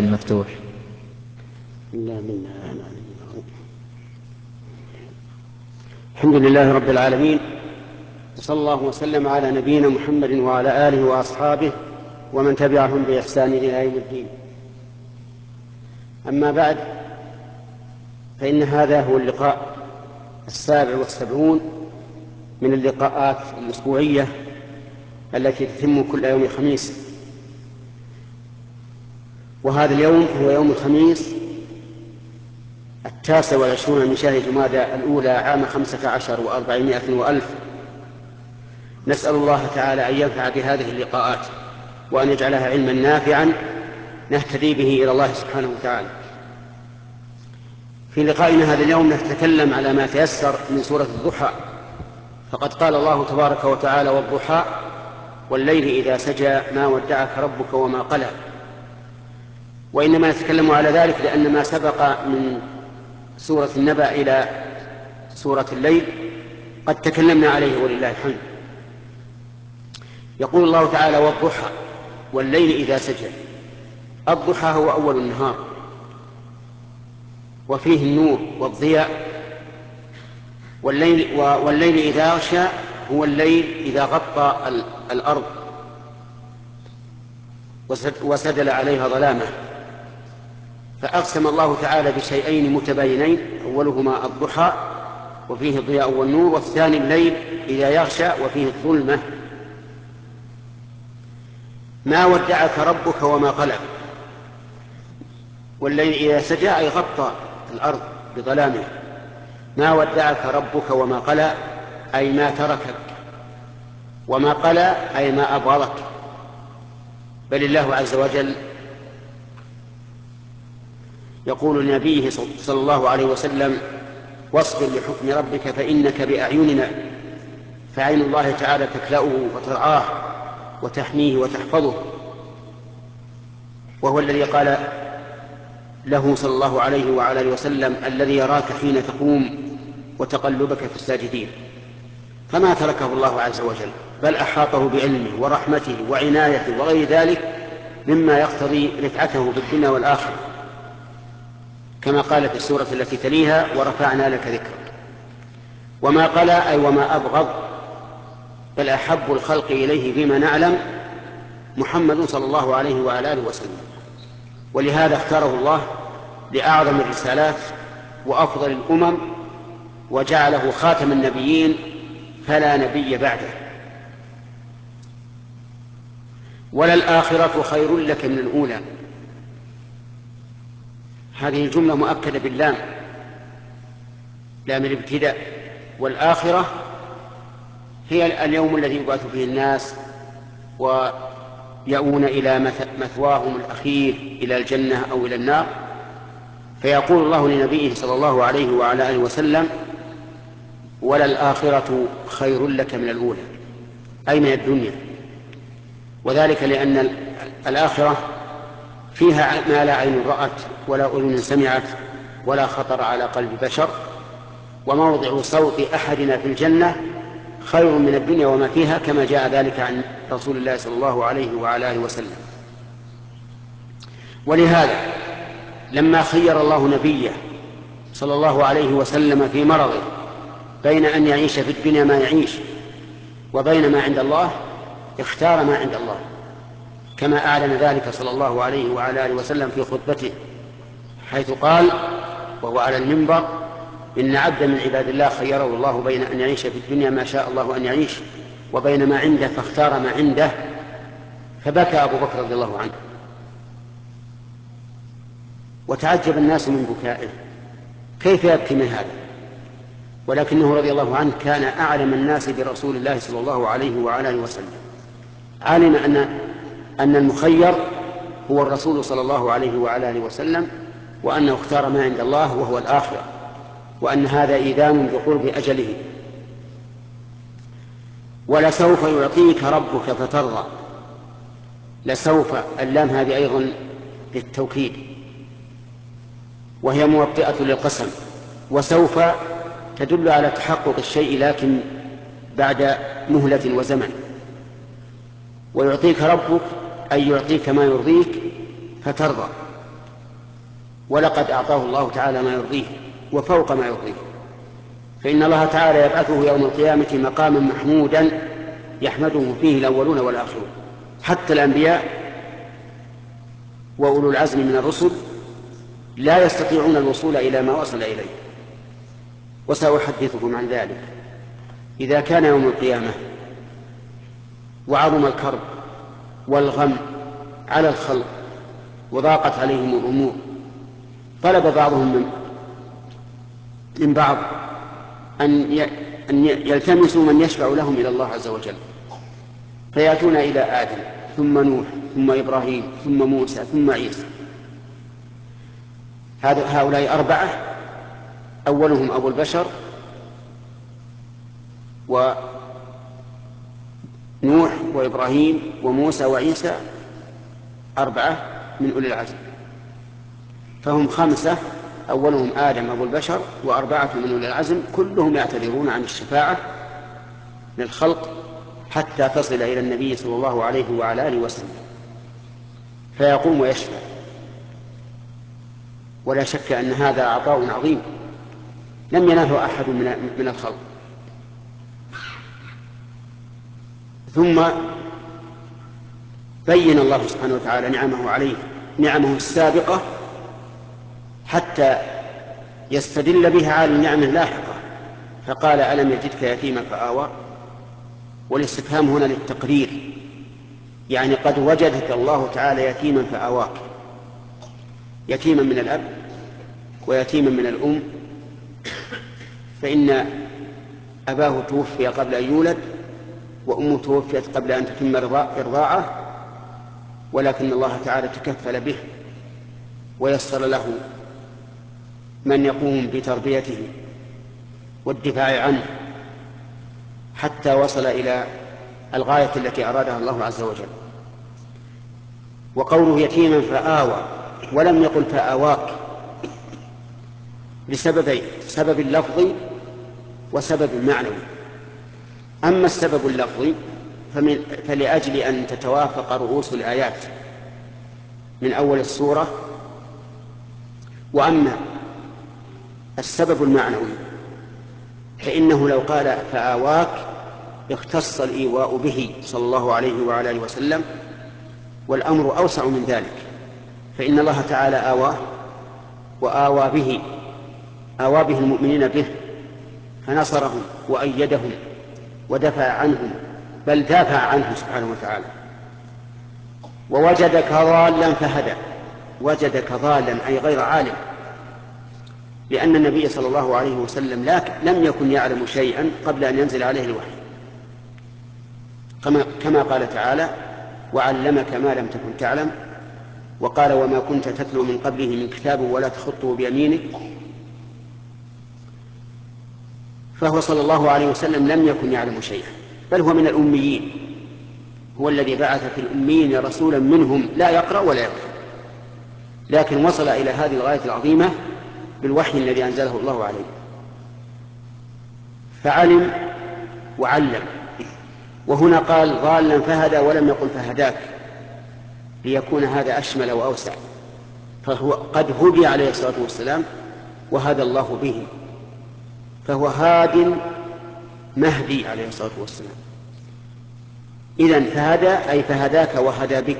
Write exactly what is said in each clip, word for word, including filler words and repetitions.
المفتوح. الحمد لله رب العالمين، صلى الله وسلم على نبينا محمد وعلى آله وأصحابه ومن تبعهم بإحسان إلى يوم الدين. أما بعد، فإن هذا هو اللقاء السابع والسبعون من اللقاءات الأسبوعية التي تتم كل يوم خميس، وهذا اليوم هو يوم الخميس التاسع والعشرون من شهر جمادى الأولى عام خمسة عشر وأربعمائة وألف. نسأل الله تعالى أن ينفع بهذه اللقاءات وأن يجعلها علما نافعا نهتدي به إلى الله سبحانه وتعالى. في لقائنا هذا اليوم نتكلم على ما تيسر من سورة الضحى، فقد قال الله تبارك وتعالى: والضحى والليل إذا سجى ما ودعك ربك وما قلى. وإنما نتكلم على ذلك لأن ما سبق من سورة النبأ إلى سورة الليل قد تكلمنا عليه ولله الحمد. يقول الله تعالى: والضحى والليل إذا سجى. الضحى هو أول النهار وفيه النور والضياء، والليل, والليل إذا يغشى هو الليل إذا غطى الأرض وسدل عليها ظلامه. فأقسم الله تعالى بشيئين متباينين، أولهما الضحى وفيه الضياء والنور، والثاني الليل إذا يغشى وفيه الظلمة. ما ودعك ربك وما قلى. والليل إذا سجى أي غطى الأرض بظلامه. ما ودعك ربك وما قلى أي ما تركك، وما قلى أي ما أبغضك. بل الله عز وجل يقول لنبيه صلى الله عليه وسلم: واصبر لحكم ربك فإنك بأعيننا. فعين الله تعالى تكلأه وترعاه وتحميه وتحفظه، وهو الذي قال له صلى الله عليه وعلى اله وسلم: الذي يراك حين تقوم وتقلبك في الساجدين. فما تركه الله عز وجل، بل أحاطه بعلمه ورحمته وعنايته وغير ذلك مما يقتضي رفعته في الدنيا والآخرة، كما قال في السورة التي تليها: ورفعنا لك ذكرك. وما قلى أي وما أبغض، بل أحب الخلق إليه فيما نعلم محمد صلى الله عليه وعلى آله وسلم، ولهذا اختاره الله لأعظم الرسالات وأفضل الأمم، وجعله خاتم النبيين فلا نبي بعده. وللآخرة خير لك من الأولى. هذه الجملة مؤكدة باللام، لام الابتداء. والآخرة هي اليوم الذي يبعث فيه الناس ويؤون إلى مثواهم الأخير، إلى الجنة أو إلى النار. فيقول الله لنبيه صلى الله عليه وعلى آله وسلم: وللآخرة خير لك من الأولى، أي من الدنيا. وذلك لأن الآخرة فيها ما لا عين رأت ولا أذن سمعت ولا خطر على قلب بشر، وموضع صوت أحدنا في الجنة خير من الدنيا وما فيها، كما جاء ذلك عن رسول الله صلى الله عليه وعلى آله وسلم. ولهذا لما خير الله نبيه صلى الله عليه وسلم في مرضه بين أن يعيش في الدنيا ما يعيش وبين ما عند الله، اختار ما عند الله، كما أعلن ذلك صلى الله عليه وعلى آله وسلم في خطبته، حيث قال وهو على المنبر: إن عبدا من عباد الله خيره الله بين أن يعيش في الدنيا ما شاء الله أن يعيش وبين ما عنده فاختار ما عنده. فبكى أبو بكر رضي الله عنه، وتعجب الناس من بكائه، كيف يبكي من هذا؟ ولكنه رضي الله عنه كان أعلم الناس برسول الله صلى الله عليه وعلى آله وسلم، علم أن أن المخير هو الرسول صلى الله عليه وعلى آله وسلم، وأنه اختار ما عند الله وهو الآخرة، وأن هذا إيذان بقرب أجله. ولسوف يعطيك ربك فترضى. لسوف اللام هذه أيضا للتوكيد، وهي موطئة للقسم. وسوف تدل على تحقق الشيء لكن بعد مهلة وزمن. ويعطيك ربك أي يعطيك ما يرضيك فترضى. ولقد أعطاه الله تعالى ما يرضيه وفوق ما يرضيه، فإن الله تعالى يبعثه يوم القيامة مقاما محمودا يحمده فيه الأولون والآخرون، حتى الأنبياء وأولو العزم من الرسل لا يستطيعون الوصول إلى ما وصل إليه. وسأحدثكم عن ذلك. إذا كان يوم القيامة وعظم الكرب والغم على الخلق وضاقت عليهم الأمور، طلب بعضهم من بعض أن يلتمسوا من يشفع لهم إلى الله عز وجل، فيأتون إلى آدم ثم نوح ثم إبراهيم ثم موسى ثم عيسى. هؤلاء أربعة، أولهم أبو البشر ونوح وإبراهيم وموسى وعيسى، أربعة من أولي العزم، فهم خمسة، أولهم آدم أبو البشر وأربعة من أولي العزم، كلهم يعتذرون عن الشفاعة للخلق حتى تصل إلى النبي صلى الله عليه وعلى آله وسلم فيقوم ويشفع. ولا شك أن هذا عطاء عظيم لم يناله أحد من الخلق. ثم بين الله سبحانه وتعالى نعمه عليه، نعمه السابقة، حتى يستدل بها على النعم اللاحقة، فقال ألم يجدك يتيما فآوى، والاستفهام هنا للتقرير، يعني قد وجدك الله تعالى يتيما فآواك، يتيما من الأب ويتيما من الأم، فإن أباه توفي قبل أن يولد وأمه توفيت قبل أن تتم إرضاعه، ولكن الله تعالى تكفل به ويسر له من يقوم بتربيته والدفاع عنه حتى وصل إلى الغاية التي أرادها الله عز وجل. وقوله يتيما فآوى ولم يقل فآواك لسببين: سبب لفظي وسبب معنوي. أما السبب اللفظي فمن فلأجل أن تتوافق رؤوس الآيات من أول السورة، وأما السبب المعنوي فإنه لو قال فآواك اختص الإيواء به صلى الله عليه وعلى آله وسلم، والأمر أوسع من ذلك، فإن الله تعالى آواه وآوى به، آوى به المؤمنين به، فنصرهم وأيدهم ودفع عنهم، بل دافع عنه سبحانه وتعالى. ووجدك ضالا فهدى، وجدك ضالا أي غير عالم، لأن النبي صلى الله عليه وسلم لم يكن يعلم شيئا قبل أن ينزل عليه الوحي، كما قال تعالى: وعلمك ما لم تكن تعلم، وقال: وما كنت تتلو من قبله من كتاب ولا تخطه بيمينك. فهو صلى الله عليه وسلم لم يكن يعلم شيئا، بل هو من الأميين، هو الذي بعث في الأميين رسولا منهم لا يقرأ ولا يكتب، لكن وصل إلى هذه الغاية العظيمة بالوحي الذي أنزله الله عليه، فعلم وعلم. وهنا قال ضالا فهدى ولم يقل فهداك، ليكون هذا أشمل وأوسع، فهو قد هدي عليه الصلاة والسلام وهدى الله به، فهو هاد مهدي عليه الصلاة والسلام. إذن فهدى أي فهداك وهدى بك.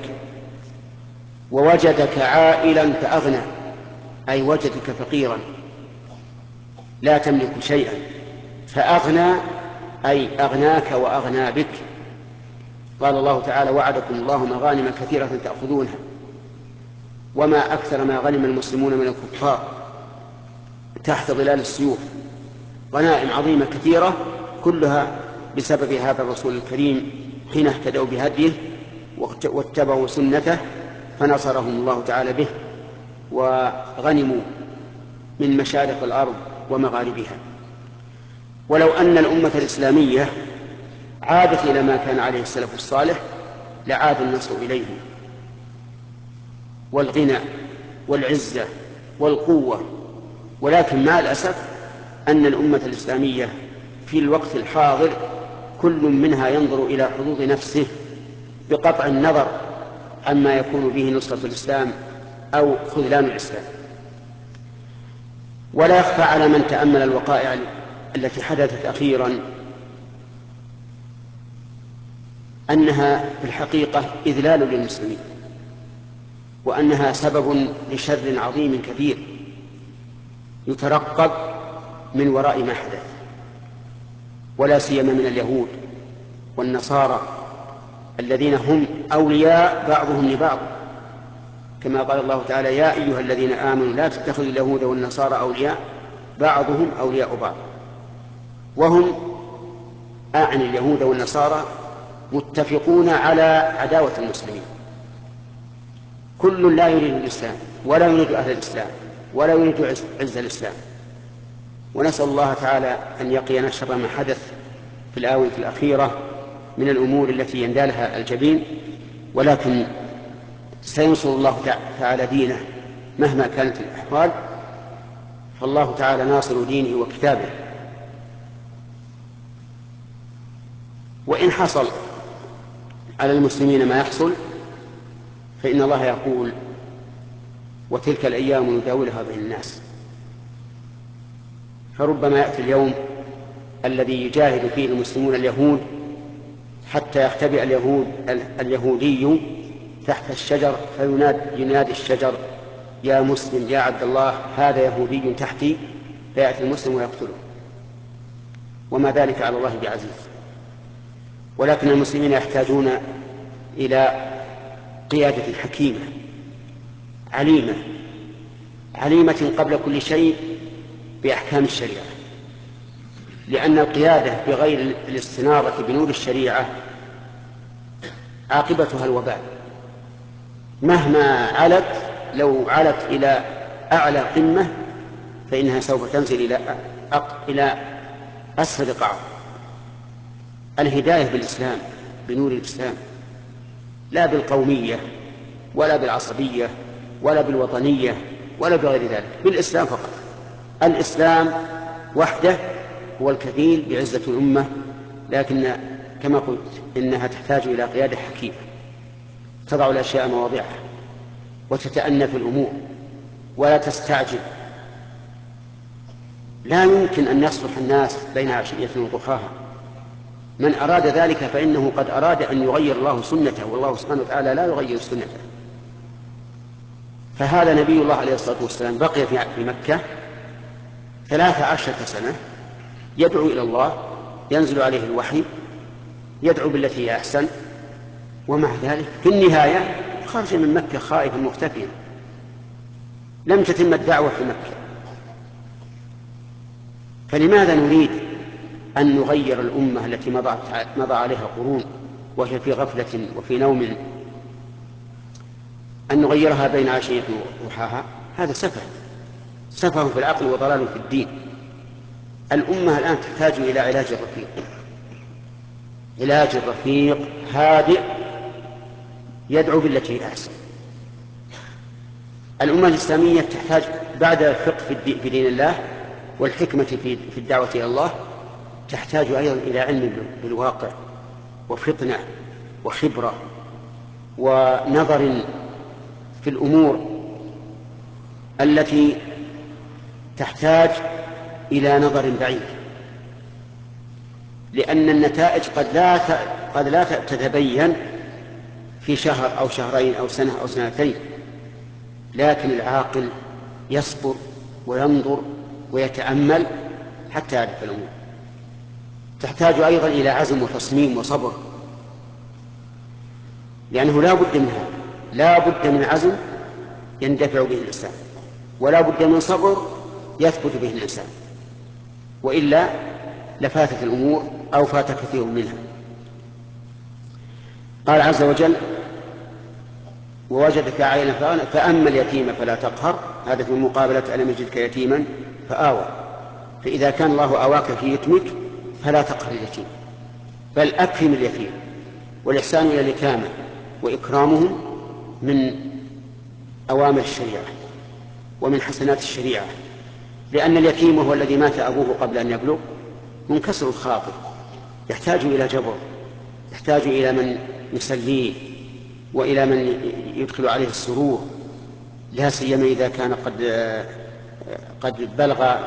ووجدك عائلا فأغنى أي وجدك فقيرا لا تملك شيئا، فأغنى أي أغناك وأغنى بك. قال الله تعالى: وعدكم الله مغانم كثيرة تأخذونها. وما أكثر ما غنم المسلمون من الكفار تحت ظلال السيوف، غنائم عظيمة كثيرة، كلها بسبب هذا الرسول الكريم حين اهتدوا بهديه واتبعوا سنته، فنصرهم الله تعالى به وغنموا من مشارق الأرض ومغاربها. ولو أن الأمة الإسلامية عادت إلى ما كان عليه السلف الصالح لعاد النصر إليه، والغنى والعزة والقوة، ولكن مع الأسف أن الأمة الإسلامية في الوقت الحاضر كل منها ينظر إلى حظوظ نفسه بقطع النظر عما يكون به نصرة الإسلام أو خذلان الإسلام. ولا يخفى على من تأمل الوقائع التي حدثت أخيرا أنها في الحقيقة إذلال للمسلمين، وأنها سبب لشر عظيم كبير يترقب من وراء ما حدث، ولا سيما من اليهود والنصارى الذين هم أولياء بعضهم لبعض، كما قال الله تعالى: يا أيها الذين آمنوا لا تتخذوا اليهود والنصارى أولياء بعضهم أولياء بعض. وهم أعني اليهود والنصارى متفقون على عداوة المسلمين، كل لا يريد الإسلام ولا يريد أهل الإسلام ولا يريد عز الإسلام. ونسأل الله تعالى أن يقينا شر ما حدث في الآونة الأخيرة من الأمور التي يندالها الجبين، ولكن سينصر الله تعالى دينه مهما كانت الأحوال، فالله تعالى ناصر دينه وكتابه. وإن حصل على المسلمين ما يحصل فإن الله يقول: وتلك الأيام نداولها بين الناس. فربما يأتي اليوم الذي يجاهد فيه المسلمون اليهود حتى يختبئ اليهود اليهودي تحت الشجر فينادي ينادي الشجر: يا مسلم يا عبد الله هذا يهودي تحتي، فيأتي المسلم ويقتله، وما ذلك على الله بعزيز. ولكن المسلمين يحتاجون إلى قيادة حكيمة عليمة عليمة قبل كل شيء بأحكام الشريعة، لأن القيادة بغير الاستنارة بنور الشريعة عاقبتها الوبال، مهما علت، لو علت إلى أعلى قمة فإنها سوف تنزل إلى إلى أسفل قاع. الهداية بالإسلام، بنور الإسلام، لا بالقومية ولا بالعصبية ولا بالوطنية ولا بغير ذلك، بالإسلام فقط. الإسلام وحده هو الكفيل بعزة الأمة، لكن كما قلت إنها تحتاج إلى قيادة حكيمة تضع الأشياء مواضعها وتتأنى في الأمور ولا تستعجل. لا يمكن أن يصلح الناس بين عشية وضحاها. من أراد ذلك فإنه قد أراد أن يغير الله سنته، والله سبحانه وتعالى لا يغير سنته. فهذا نبي الله عليه الصلاة والسلام بقي في مكة ثلاث عشرة سنة يدعو إلى الله، ينزل عليه الوحي، يدعو بالتي هي أحسن، ومع ذلك في النهاية خرج من مكة خائفا مختفيا، لم تتم الدعوة في مكة. فلماذا نريد أن نغير الأمة التي مضى عليها قرون وهي في غفلة وفي نوم، أن نغيرها بين عشية وضحاها؟ هذا سفه سفه في العقل وضلال في الدين. الأمة الآن تحتاج إلى علاج رفيق، علاج رفيق هادئ يدعو بالتي هي أحسن. الأمة الإسلامية تحتاج بعد الفقه في دين الله والحكمة في الدعوة إلى الله، تحتاج أيضا إلى علم بالواقع وفطنة وخبرة ونظر في الأمور التي تحتاج إلى نظر بعيد، لأن النتائج قد لا قد لا تتبين في شهر أو شهرين أو سنة أو سنتين، لكن العاقل يصبر وينظر ويتأمل حتى يعرف الأمور. تحتاج أيضا إلى عزم وتصميم وصبر، لأنه لا بد منها، لا بد من عزم يندفع به الإنسان، ولا بد من صبر يثبت به الإنسان، وإلا لفاتت الأمور أو فات كثير منها. قال عز وجل: ووجدك عائلا فأغنى فأما اليتيم فلا تقهر، هذا في مقابلة ألم يجدك يتيما فآوى. فإذا كان الله آواك في يتمك فلا تقهر اليتيم، بل أكرم اليتيم. والإحسان إلى اليتامى وإكرامهم من أوامر الشريعة ومن حسنات الشريعة، لأن اليتيم هو الذي مات أبوه قبل أن يبلغ، منكسر الخاطر، يحتاج إلى جبر، يحتاج إلى من يسليه وإلى من يدخل عليه السرور، لا سيما إذا كان قد قد بلغ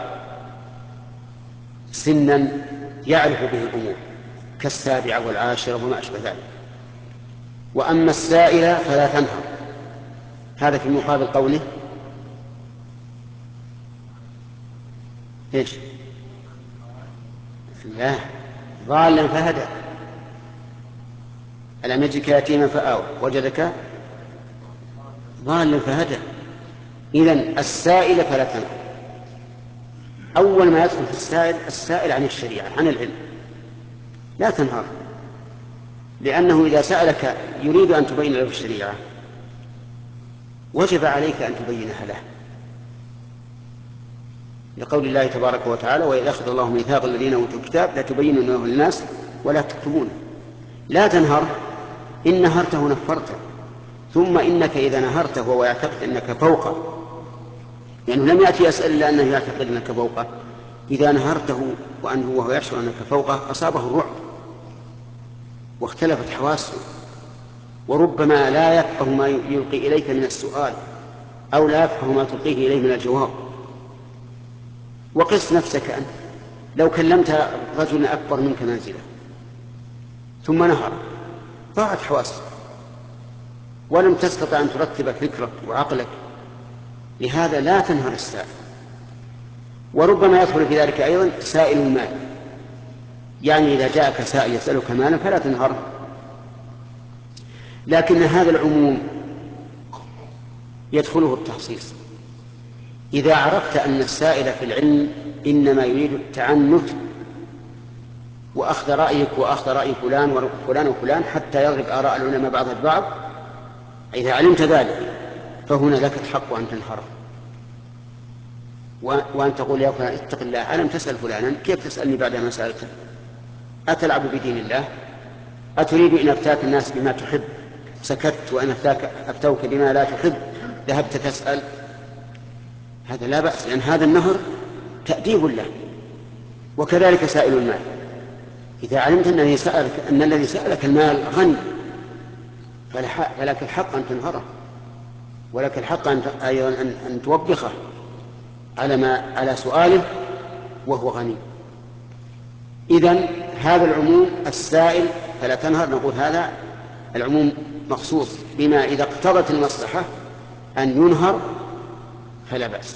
سنا يعرف به الأمور كالسابعة والعاشرة وما أشبه ذلك. وأما السائلة فلا تنهر، هذا في مقابل قوله إيش؟ لا، ضالا فهدى، ألم يجدك يتيما فآوى وجدك ضالا فهدى. إذن السائل فلا تنهر. أول ما يدخل في السائل السائل عن الشريعة عن العلم لا تنهر، لأنه إذا سألك يريد أن تبين له الشريعة وجب عليك أن تبينها له، لقول الله تبارك وتعالى: وإذا أخذ الله ميثاق الذين أوتوا الكتاب لتبيننه للناس ولا تكتمونه. لا تنهر، إن نهرته نفرته، ثم إنك إذا نهرته وهو يعتقد أنك فوقه، لأنه يعني لم يأتي يسأل إلا أنه يعتقد أنك فوقه، إذا نهرته وأنه وهو يشعر أنك فوقه أصابه الرعب واختلفت حواسه، وربما لا يفقه ما يلقي إليك من السؤال أو لا يفقه ما تلقيه إليه من الجواب. وقس نفسك أنت لو كلمت رجلا أكبر منك منزلة ثم نهر ضاعت حواسك ولم تستطع أن ترتب فكرك وعقلك، لهذا لا تنهر السائل. وربما يدخل في ذلك أيضا سائل المال، يعني إذا جاءك سائل يسألك مالا فلا تنهره، لكن هذا العموم يدخله التخصيص. إذا عرفت أن السائل في العلم إنما يريد التعنت وأخذ رأيك وأخذ رأي فلان وفلان وفلان حتى يضرب آراء العلماء بعضها البعض، إذا علمت ذلك فهنا لك الحق أن تنهره وأن تقول: يا فلان اتق الله، ألم تسأل فلانا؟ كيف تسألني بعد ما سألته؟ أتلعب بدين الله؟ أتريد إن أفتاك الناس بما تحب سكت، وإن أفتاك أفتوك بما لا تحب ذهبت تسأل؟ هذا لا بأس، لأن هذا النهر تأديب له. وكذلك سائل المال، إذا علمت أن, سألك أن الذي سألك المال غني فلك الحق أن تنهره، ولك الحق أن أيضا أن, أن توبخه على ما على سؤاله وهو غني. إذن هذا العموم السائل فلا تنهر، نقول هذا العموم مخصوص بما إذا اقتضت المصلحة أن ينهر فلا بأس.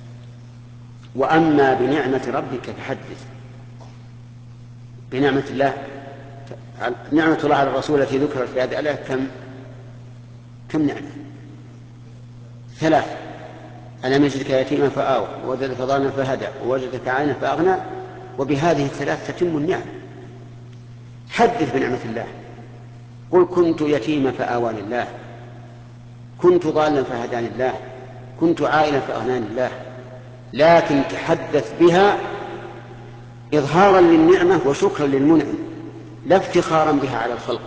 وأما بنعمة ربك فحدث. بنعمة الله، نعمة الله على الرسول التي ذكرت في هذه الآية كم كم نعمة؟ ثلاث: ألم يجدك يتيما فآوى ووجدك ضالا فهدى ووجدك عائلا فأغنى. وبهذه الثلاث تتم النعم. حدث بنعمة الله، قل: كنت يتيما فآواني الله، كنت ضالا فهداني الله، كنت عائلا فأغناني الله. لكن تحدث بها إظهارا للنعمة وشكرا للمنعم، لا افتخارا بها على الخلق،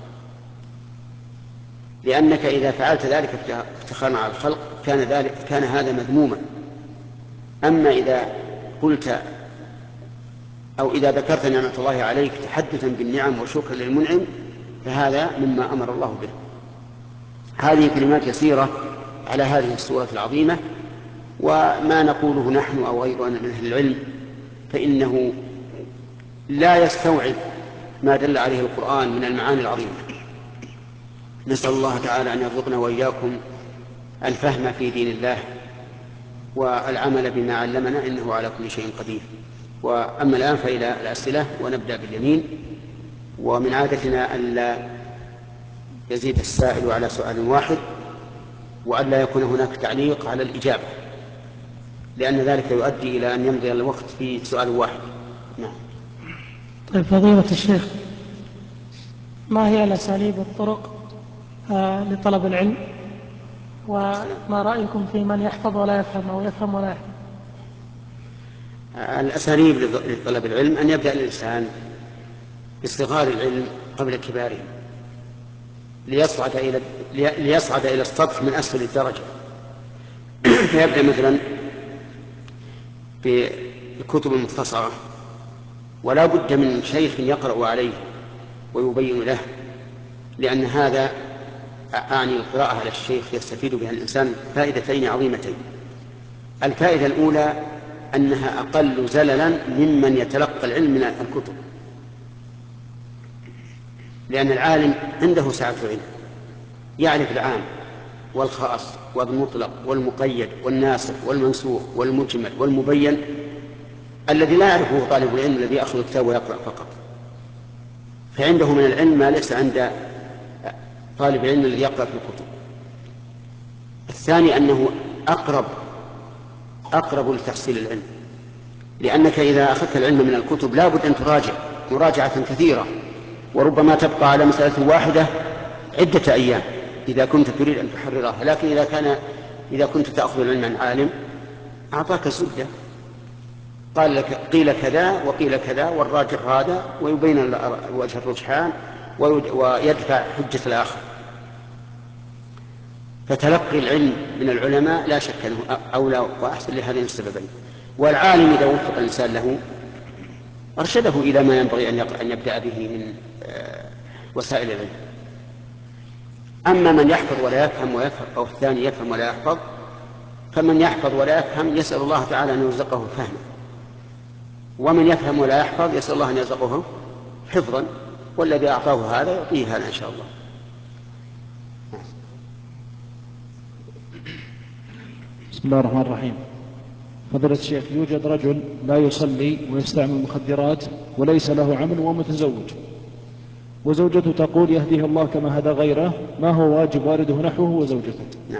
لأنك إذا فعلت ذلك افتخارا على الخلق كان ذلك كان هذا مذموما. أما إذا قلت أو إذا ذكرت نعمة الله عليك تحدثا بالنعم وشكرا للمنعم فهذا مما أمر الله به. هذه كلمات يسيرة على هذه السورة العظيمة، وما نقوله نحن أو غيرنا من أهل العلم فإنه لا يستوعب ما دل عليه القرآن من المعاني العظيمة. نسأل الله تعالى أن يرزقنا وإياكم الفهم في دين الله والعمل بما علمنا، إنه على كل شيء قدير. وأما الآن فإلى الأسئلة، ونبدأ باليمين. ومن عادتنا ألا يزيد السائل على سؤال واحد، وألا يكون هناك تعليق على الإجابة، لأن ذلك يؤدي إلى أن يمضي الوقت في سؤال واحد. نعم. طيب فضيلة الشيخ، ما هي الأساليب والطرق آه لطلب العلم، وما رأيكم في من يحفظ ولا يفهم أو يفهم ولا يحفظ؟ الأساليب لطلب العلم أن يبدأ الإنسان باصطغار العلم قبل كباره ليصعد إلى ليصعد إلى السطح من أسفل الدرجة. فيبدأ مثلا بالكتب المختصرة، ولا بد من شيخ يقرأ عليه ويبين له، لأن هذا أعني القراءة على الشيخ يستفيد بها الإنسان فائدتين عظيمتين. الفائدة الأولى أنها أقل زللا ممن يتلقى العلم من الكتب، لأن العالم عنده سعة علم، يعرف العام والخاص والمطلق والمقيد والناسخ والمنسوخ والمجمل والمبين الذي لا يعرفه طالب العلم الذي يأخذ الكتاب ويقرأ فقط، فعنده من العلم ما ليس عند طالب العلم الذي يقرأ في الكتب. الثاني أنه أقرب أقرب لتحصيل العلم، لأنك إذا أخذت العلم من الكتب لا بد أن تراجع مراجعة كثيرة، وربما تبقى على مسألة واحدة عدة أيام إذا كنت تريد أن تحررها. لكن إذا كان إذا كنت تأخذ العلم عن عالم أعطاك زبدة، قال لك قيل كذا وقيل كذا والراجح هذا، ويبين وجه الرجحان ويدفع حجة الآخر. فتلقي العلم من العلماء لا شك أنه أولى وأحسن لهذين السببين. والعالم إذا وفق الإنسان له أرشده إلى ما ينبغي أن يبدأ به من وسائل العلم. أما من يحفظ ولا يفهم ويفهم أو الثاني يفهم ولا يحفظ، فمن يحفظ ولا يفهم يسأل الله تعالى أن يرزقه فهما، ومن يفهم ولا يحفظ يسأل الله أن يرزقه حفظا، والذي أعطاه هذا يعطيه هذا إن شاء الله. بسم الله الرحمن الرحيم. فضيلة الشيخ، يوجد رجل لا يصلي ويستعمل المخدرات وليس له عمل ومتزوج، وزوجته تقول يهديه الله كما هدى غيره، ما هو واجب والده نحوه وزوجته؟ نعم.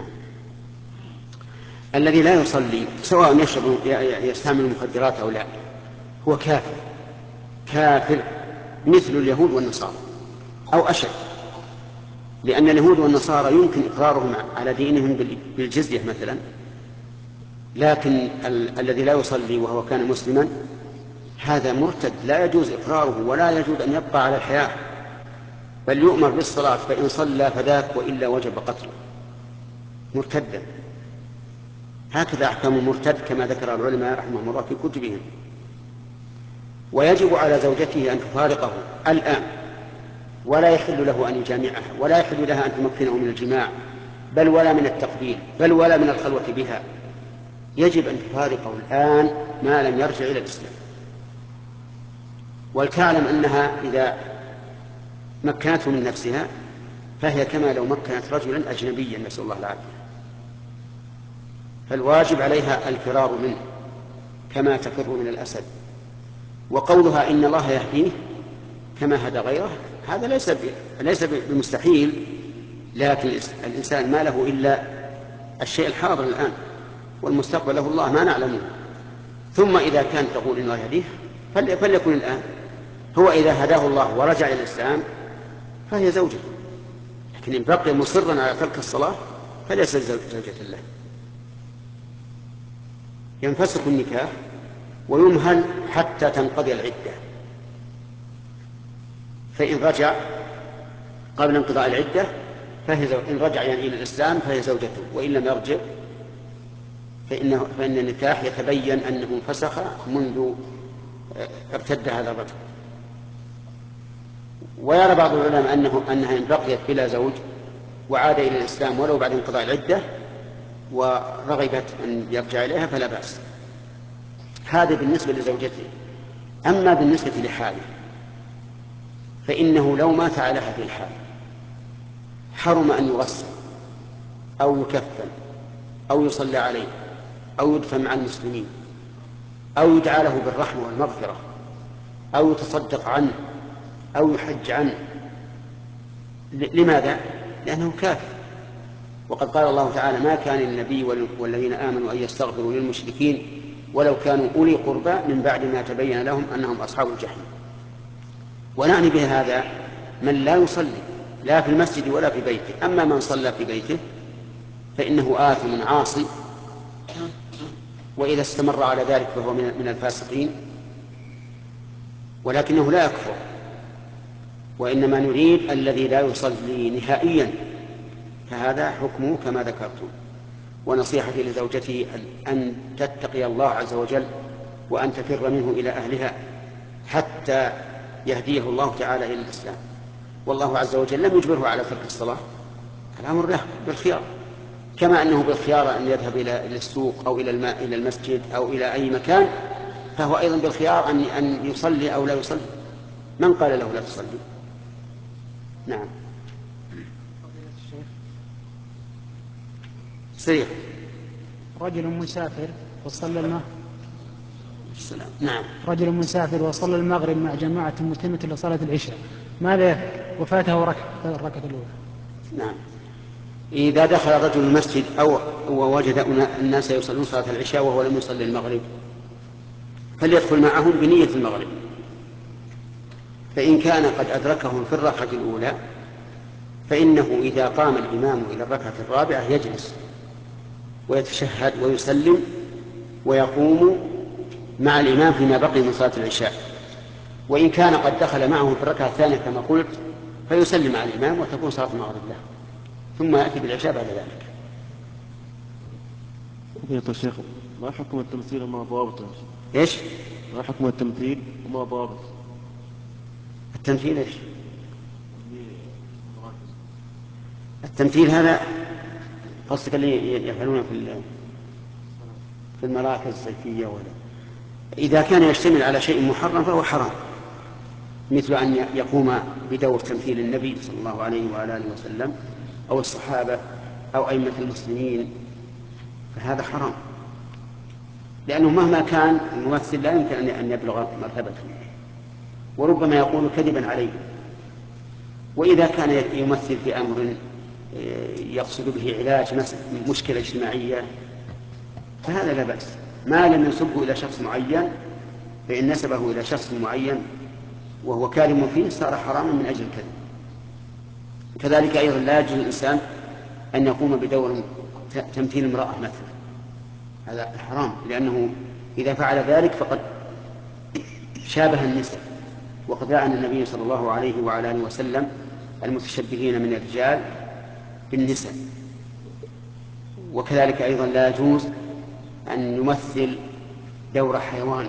الذي لا يصلي سواء يشرب يستعمل المخدرات أو لا هو كافر كافر مثل اليهود والنصارى أو أشد، لأن اليهود والنصارى يمكن إقرارهم على دينهم بالجزية مثلا، لكن ال- الذي لا يصلي وهو كان مسلما هذا مرتد، لا يجوز إقراره ولا يجوز أن يبقى على الحياة، بل يؤمر بالصلاة، فإن صلى فذاك وإلا وجب قتله مرتدا. هكذا أحكام المرتد كما ذكر العلماء رحمهم الله في كتبهم. ويجب على زوجته أن تفارقه الآن، ولا يحل له أن يجامعها، ولا يحل لها أن تمكنه من الجماع، بل ولا من التقبيل، بل ولا من الخلوة بها. يجب أن تفارقه الآن ما لم يرجع إلى الإسلام. ولتعلم أنها إذا مكنته من نفسها فهي كما لو مكنت رجلا أجنبيا، نسأل الله العافية. فالواجب عليها الفرار منه كما تفر من الأسد. وقولها إن الله يهديه كما هدى غيره هذا ليس ليس بمستحيل، لكن الإنسان ما له إلا الشيء الحاضر الآن، والمستقبل له الله ما نعلمه. ثم إذا كان تقول إن الله يهديه فليكن الآن. هو إذا هداه الله ورجع إلى الإسلام فهي زوجته، لكن إن بقي مصرا على ترك الصلاة فليس زوجة له. ينفسخ النكاح ويمهل حتى تنقضي العدة، فإن رجع قبل انقضاء العدة فهي زو... إن رجع يعني إلى الإسلام فهي زوجته، وإن لم يرجع فإنه... فإن النكاح يتبين أنه انفسخ منذ ارتد هذا الرجل. ويرى بعض العلماء أنه أنها إن بقيت بلا زوج وعاد إلى الإسلام ولو بعد انقضاء العدة ورغبت أن يرجع إليها فلا بأس. هذا بالنسبة لزوجته. أما بالنسبة لحاله فإنه لو مات على هذه الحال حرم أن يغسل أو يكفن أو يصلى عليه أو يدفن مع المسلمين أو يدعى له بالرحمة والمغفرة أو يتصدق عنه أو يحج عنه. لماذا؟ لأنه كافر. وقد قال الله تعالى ما كان للنبي والذين آمنوا أن يستغفروا للمشركين ولو كانوا أولي قربى من بعد ما تبين لهم أنهم أصحاب الجحيم. ونعني بهذا من لا يصلي لا في المسجد ولا في بيته. أما من صلى في بيته فإنه آثم عاصي، وإذا استمر على ذلك فهو من الفاسقين، ولكنه لا يكفر. وإنما نريد الذي لا يصلي نهائيا، فهذا حكمه كما ذكرتم. ونصيحتي لزوجتي أن تتقي الله عز وجل وأن تفر منه إلى أهلها حتى يهديه الله تعالى إلى الإسلام. والله عز وجل لم يجبره على ترك الصلاة، الأمر له بالخيار، كما أنه بالخيار أن يذهب إلى السوق أو إلى الماء إلى المسجد أو إلى أي مكان، فهو أيضا بالخيار أن أن يصلي أو لا يصلي. من قال له لا تصلي؟ نعم. صحيح. رجل مسافر وصلى المغرب. السلام. نعم. رجل مسافر وصلى المغرب مع جماعة متمة لصلاة العشاء، ماذا وفاته ركعة الركعة الأولى؟ نعم. إذا دخل الرجل المسجد أو ووجد الناس يصلون صلاة العشاء وهو لم يصلي المغرب فليدخل معهم بنية المغرب، فإن كان قد أدركهم في الركعة الأولى فإنه إذا قام الإمام إلى الركعة الرابعة يجلس ويتشهد ويسلم ويقوم مع الإمام فيما بقي من صلاة العشاء. وإن كان قد دخل معه في الركعة الثانية كما قلت فيسلم مع الإمام وتكون صلاة المغرب له، ثم يأتي بالعشاء بعد ذلك. فضيلة الشيخ، ما حكم التمثيل وما ضابطه؟ إيش؟ ما حكم التمثيل وما ضابط؟ التمثيل إيش؟ التمثيل هذا قصدك اللي يفعلونه في في المراكز الصيفية، ولا إذا كان يشتمل على شيء محرم فهو حرام، مثل أن يقوم بدور تمثيل النبي صلى الله عليه وعلى آله وسلم أو الصحابة أو أئمة المسلمين، فهذا حرام، لأنه مهما كان الممثل لا يمكن أن يبلغ مرتبته، وربما يقول كذبا عليه. وإذا كان يمثل في أمر يقصد به علاج مشكلة اجتماعية فهذا لا بأس، ما لم ينسبه إلى شخص معين، فإن نسبه إلى شخص معين وهو كاذب فيه صار حراما من أجل الكذب. كذلك أيضا لا يجوز الإنسان أن يقوم بدور تمثيل امرأة مثلا، هذا حرام، لأنه إذا فعل ذلك فقد شابه النساء، وقد لعن النبي صلى الله عليه وعلى آله وسلم المتشبهين من الرجال بالنساء. وكذلك أيضا لا يجوز أن يمثل دور حيوان،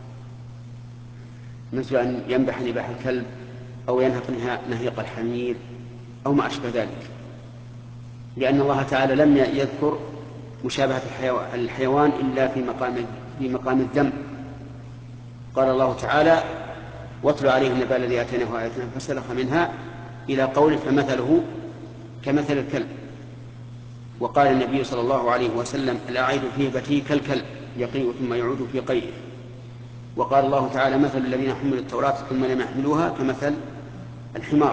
مثل أن ينبح نباح الكلب أو ينهق نهيق الحمير أو ما أشبه ذلك، لأن الله تعالى لم يذكر مشابهة الحيوان إلا في مقام في مقام الذم. قال الله تعالى: واتل عليهم نبأ الذي آتيناه آياتنا فانسلخ منها، إلى قوله: فمثله كمثل الكلب. وقال النبي صلى الله عليه وسلم: الأعيد في هبته كالكلب يقيء ثم يعود في قيئه. وقال الله تعالى: مثل الذين حملوا التوراة ثم لم يحملوها كمثل الحمار.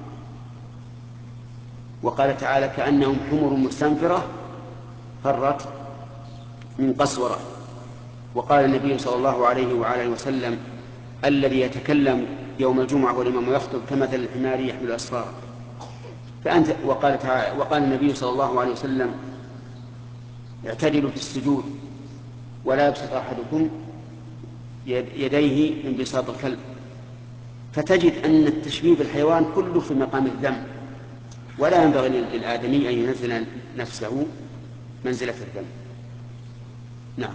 وقال تعالى: كأنهم حمر مستنفرة فرت من قسورة. وقال النبي صلى الله عليه وعلى اله وسلم: الذي يتكلم يوم الجمعة والإمام يخطب كمثل الحمار يحمل أسفارا. فأنت وقال تعالى وقال النبي صلى الله عليه وسلم: اعتدلوا في السجود ولا يبسط أحدكم يديه انبساط الكلب. فتجد أن التشبيه بالحيوان كله في مقام الذم، ولا ينبغي للآدمي أن ينزل نفسه منزلة الذم. نعم.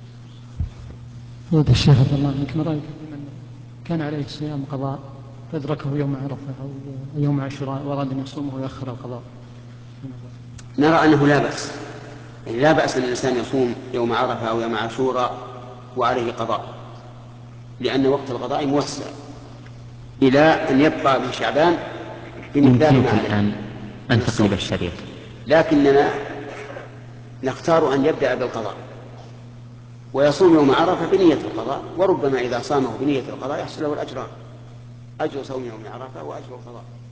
فضيلة الشيخ عبد الله عنك، ما رأيك من كان عليه صيام قضاء فأدركه يوم عرفة أو يوم عاشوراء وأراد أن يصومه ويؤخر القضاء؟ نرى أنه لا بأس، يعني لا بأس أن الإنسان يصوم يوم عرفة أو يوم عاشوراء وعليه قضاء، لأن وقت القضاء موسع إلى أن يبقى من شعبان بمقدار ما عليه. الآن أن تقلب الشريط، لكننا نختار أن يبدأ بالقضاء ويصوم يوم عرفة بنية القضاء، وربما إذا صامه بنية القضاء يحصل له الأجران، أجر صوم يوم عرفة وأجر القضاء.